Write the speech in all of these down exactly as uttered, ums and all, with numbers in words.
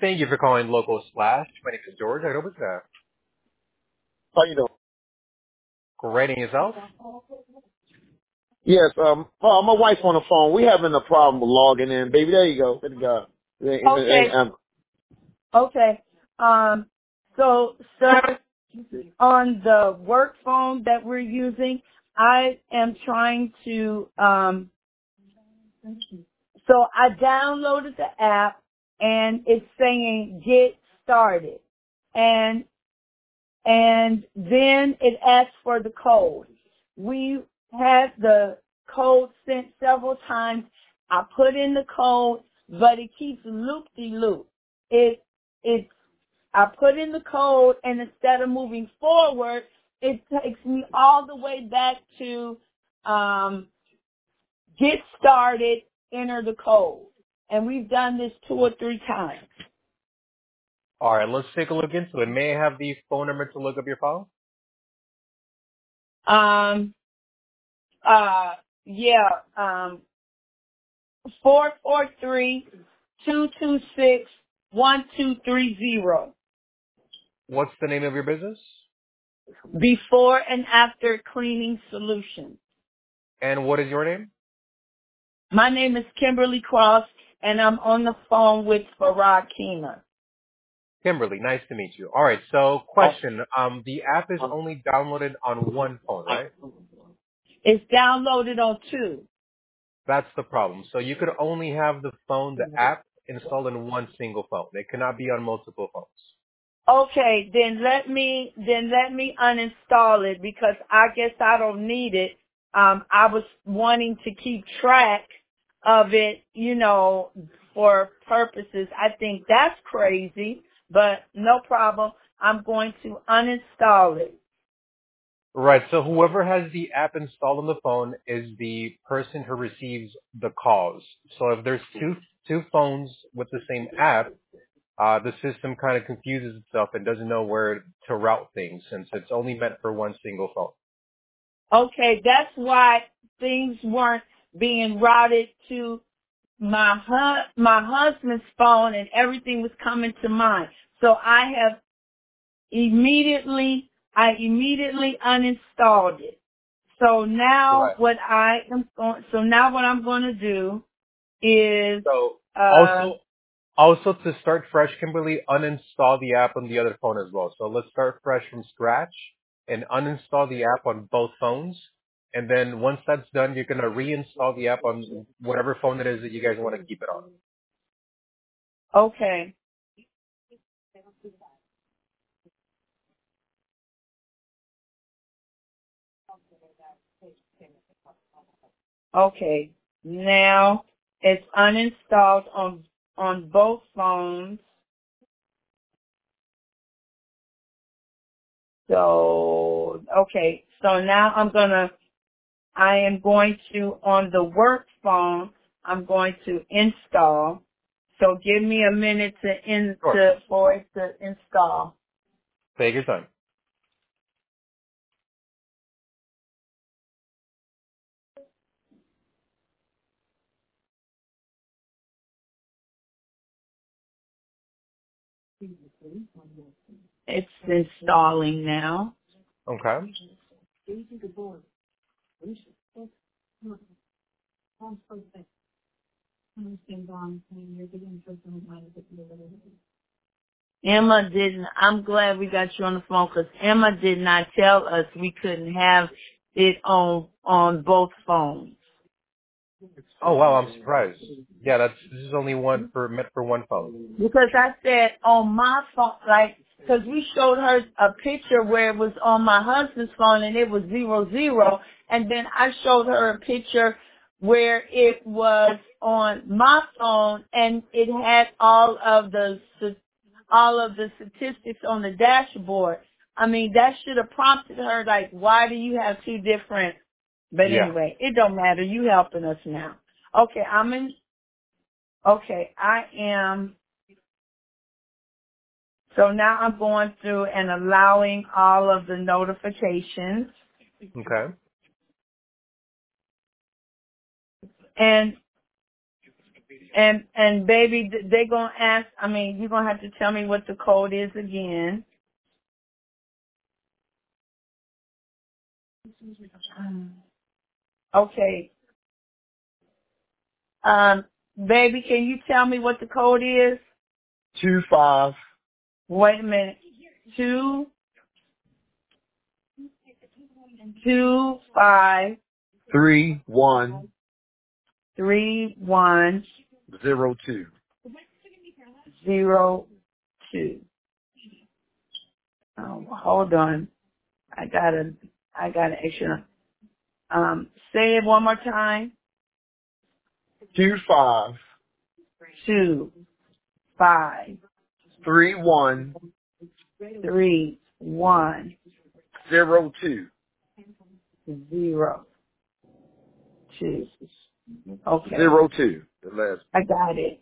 Thank you for calling Local Splash. My name is George. I hope it's uh, How you doing? great. And yourself? Yes, um, oh, my wife's on the phone. We having a problem with logging in, baby. There you go. There you go. And- and- and, Okay. um, Okay. Um, so, sir, on the work phone that we're using, I am trying to, um, so I downloaded the app and it's saying get started. And, and then it asks for the code. We had the code sent several times. I put in the code, but it keeps loop-de-loop. It, it I put in the code, and instead of moving forward, it takes me all the way back to um, get started, enter the code. And we've done this two or three times. All right, let's take a look into it. May I have the phone number to look up your file? Um, uh, yeah, um, four four three, two two six, one two three zero. What's the name of your business? Before and after cleaning solutions. And what is your name? My name is Kimberly Cross, and I'm on the phone with Farad Kima. Kimberly, nice to meet you. All right, so oh, question. Um, the app is um, only downloaded on one phone, right? It's downloaded on two. That's the problem. So you could only have the phone, the app, installed in one single phone. It cannot be on multiple phones. Okay, then let me then let me uninstall it because I guess I don't need it. Um, I was wanting to keep track of it, you know, for purposes. I think that's crazy, but no problem. I'm going to uninstall it. Right. So whoever has the app installed on the phone is the person who receives the calls. So if there's two two phones with the same app, uh, the system kind of confuses itself and doesn't know where to route things since it's only meant for one single phone. Okay, that's why things weren't being routed to my hu- my husband's phone and everything was coming to mine. So I have immediately, I immediately uninstalled it. So now Right. what I am going, so now what I'm going to do is, So uh, also also to start fresh, Kimberly, uninstall the app on the other phone as well. So let's start fresh from scratch and uninstall the app on both phones. And then once that's done, you're gonna reinstall the app on whatever phone it is that you guys want to keep it on. okay, okay. Now it's uninstalled on, on both phones. So, okay. So now I'm gonna, I am going to, on the work phone, I'm going to install. So give me a minute to in, Sure. to, for it to install. Take your time. It's installing now. Okay. Emma didn't, I'm glad we got you on the phone because Emma did not tell us we couldn't have it on, on both phones. Oh wow, I'm surprised. Yeah, that's this is only one for meant for one phone. Because I said on my phone, like, because we showed her a picture where it was on my husband's phone and it was zero zero, and then I showed her a picture where it was on my phone and it had all of the st- all of the statistics on the dashboard. I mean, that should have prompted her like, why do you have two different? But Yeah. anyway, it don't matter. You helping us now. Okay, I'm in. Okay, I am. So now I'm going through and allowing all of the notifications. Okay. And And and baby, they're gonna ask. I mean, you're gonna have to tell me what the code is again. Okay. Um, baby, can you tell me what the code is? Two five. Wait a minute. Two, two, five, Three one three, one, zero two. zero, two. Oh, hold on. I gotta, I gotta extra. Um, say it one more time. Two five Two, five, three one three, one, zero two. zero, two. Okay. Zero two. The last. I got it.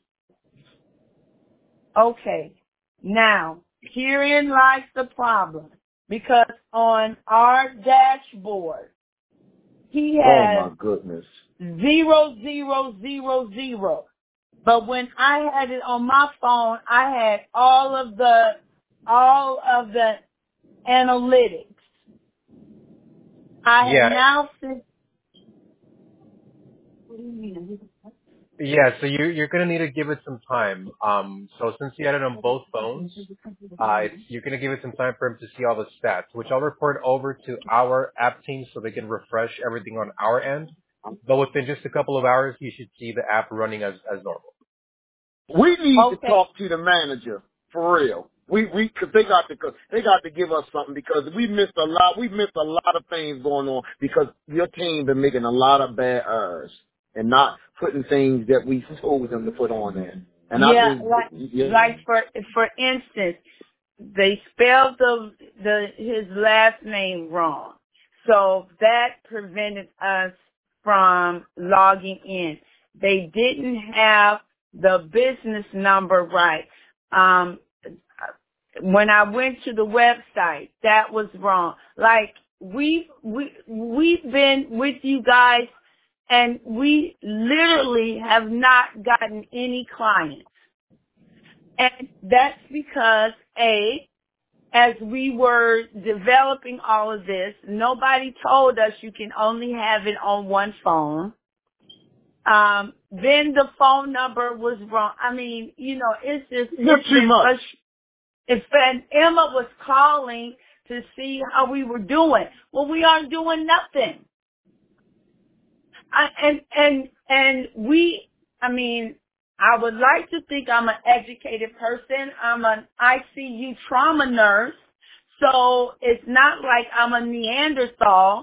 Okay. Now, herein lies the problem. Because on our dashboard, he Oh my has goodness. zero, zero, zero, zero. But when I had it on my phone, I had all of the, all of the analytics. I Yeah. have now sent. Yeah, so you, you're going to need to give it some time. Um, so since you had it on both phones, uh, it's, you're going to give it some time for him to see all the stats, which I'll report over to our app team so they can refresh everything on our end. But within just a couple of hours, you should see the app running as, as normal. We need to Okay. talk to the manager for real. We we cause they got to they got to give us something because we missed a lot. We missed a lot of things going on because your team been making a lot of bad errors and not putting things that we told them to put on there. And I Yeah, just like, yeah. like for, for instance, they spelled the, the, his last name wrong. So that prevented us from logging in. They didn't have the business number right. Um, when I went to the website, that was wrong. Like, we, we, we've been with you guys and we literally have not gotten any clients. And that's because, A, as we were developing all of this, nobody told us you can only have it on one phone. Um, then the phone number was wrong. I mean, you know, it's just, Not it's too been much. frust- It's been, Emma was calling to see how we were doing. Well, we aren't doing nothing. I, and, and, and we, I mean, I would like to think I'm an educated person. I'm an I C U trauma nurse. So it's not like I'm a Neanderthal.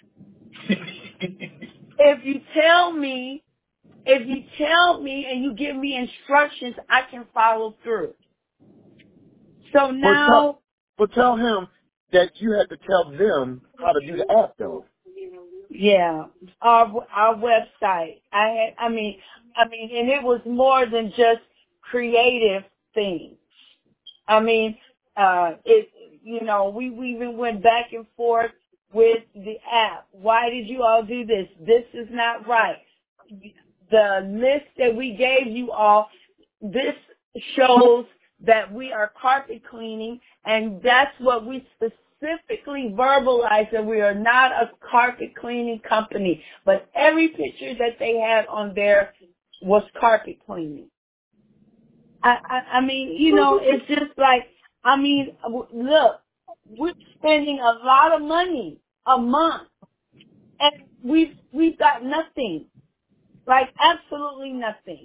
If you tell me, if you tell me and you give me instructions, I can follow through. So But tell, now, but tell him that you had to tell them how to do the app though. yeah, our our website. I had, I mean, I mean, and it was more than just creative things. I mean, uh, it, you know, we, we even went back and forth with the app. Why did you all do this? This is not right. The list that we gave you all, this shows that we are carpet cleaning, and that's what we specifically verbalized, that we are not a carpet cleaning company. But every picture that they had on there was carpet cleaning. I, I, I mean, you know, it's just like, I mean, w- look, we're spending a lot of money a month, and we've we've got nothing, like absolutely nothing.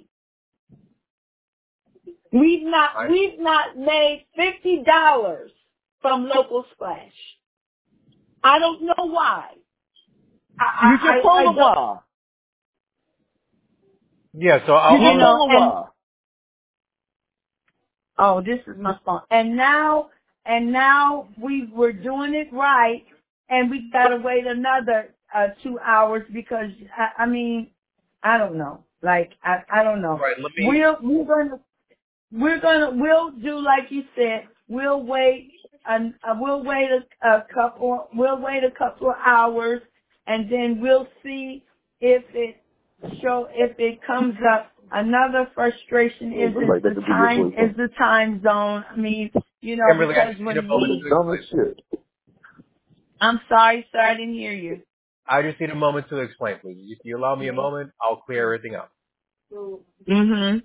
We've not I, we've not made fifty dollars from Local Splash. I don't know why. I You I, just I, told I them don't, why. yeah, so You I'll, you just I'll know, told them and why. oh, this is my phone. And now, and now we were doing it right, and we gotta wait another uh, two hours because I, I mean, I don't know. Like I, I don't know. right, let me, We're we're gonna we're gonna we'll do like you said. We'll wait. And uh, we'll wait a, a couple. We'll wait a couple of hours, and then we'll see if it show if it comes up. Another frustration is, is Like that the could be your time boyfriend. is the time zone. I mean, you know, Kimberly, I because just need when a moment we to Dumb as explain. shit. I'm sorry, sir, I didn't hear you. I just need a moment to explain, please. If you allow me a moment, I'll clear everything up. Mhm.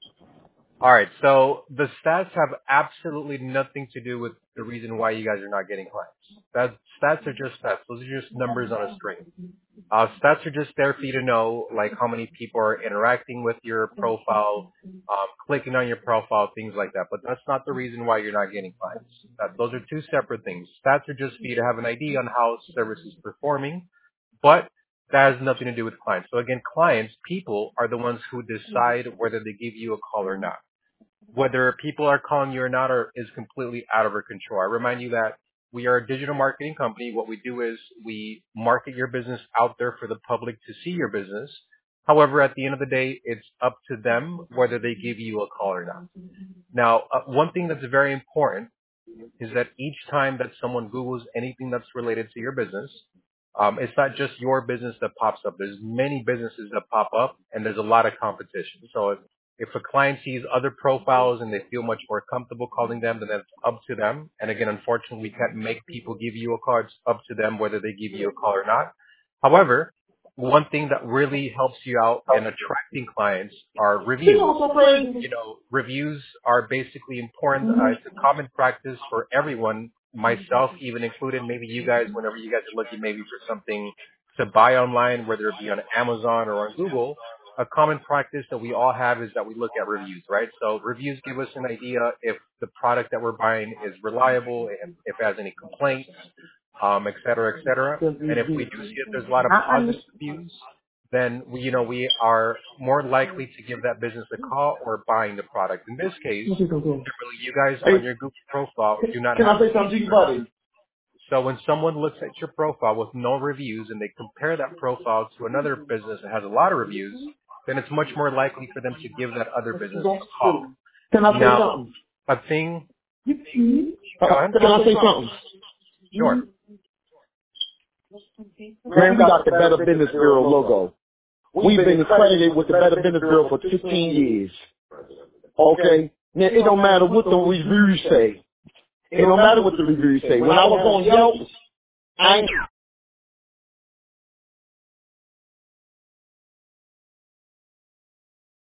All right. So the stats have absolutely nothing to do with the reason why you guys are not getting clients. That stats are just stats. Those are just numbers on a screen. Uh, stats are just there for you to know, like how many people are interacting with your profile, um, clicking on your profile, things like that. But that's not the reason why you're not getting clients. That, those are two separate things. Stats are just for you to have an idea on how service is performing, but that has nothing to do with clients. So again, clients, people are the ones who decide whether they give you a call or not. Whether people are calling you or not or is completely out of our control. I remind you that we are a digital marketing company. What we do is we market your business out there for the public to see your business. However, at the end of the day, it's up to them whether they give you a call or not. Now, uh, one thing that's very important is that each time that someone Googles anything that's related to your business, um, it's not just your business that pops up. There's many businesses that pop up, and there's a lot of competition. So if, if a client sees other profiles and they feel much more comfortable calling them, then that's up to them. And again, unfortunately, we can't make people give you a call. It's up to them whether they give you a call or not. However, one thing that really helps you out in attracting clients are reviews. You know, reviews are basically important. Uh, it's a common practice for everyone, myself even included. Maybe you guys, whenever you guys are looking maybe for something to buy online, whether it be on Amazon or on Google, a common practice that we all have is that we look at reviews, right? So reviews give us an idea if the product that we're buying is reliable, if, if it has any complaints, um, et cetera, et cetera. And if we do see that there's a lot of I positive understand. reviews, then we, you know, we are more likely to give that business a call or buying the product. In this case, Kimberly, you guys Hey, on your Google profile do not can have I say reviews. something to you, buddy? So when someone looks at your profile with no reviews and they compare that profile to another business that has a lot of reviews, then it's much more likely for them to give that other business a call. Can I say Now, something? a thing, Uh, go ahead. can I say something? Sure. Man, we got the Better Business Bureau logo. We've been accredited with the Better Business Bureau for fifteen years. Okay? Now, it don't matter what the reviews say. It don't matter what the reviews say. When I was on Yelp, I ain't